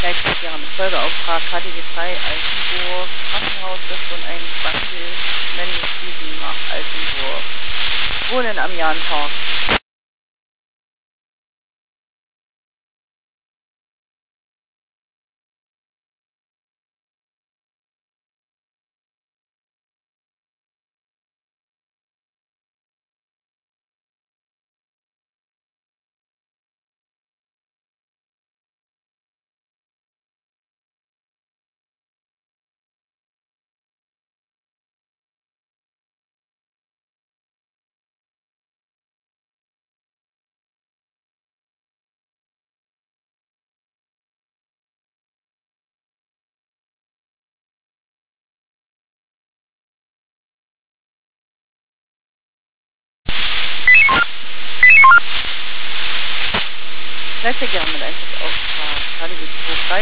Ja, ich hätte gerne einen Folgeauftrag. HTW 3 Altenburg. Krankenhaus ist und ein Bundle Menü 7 nach Altenburg. Wohnen am Jahnpark. Ich hätte gerne mit einfach auf.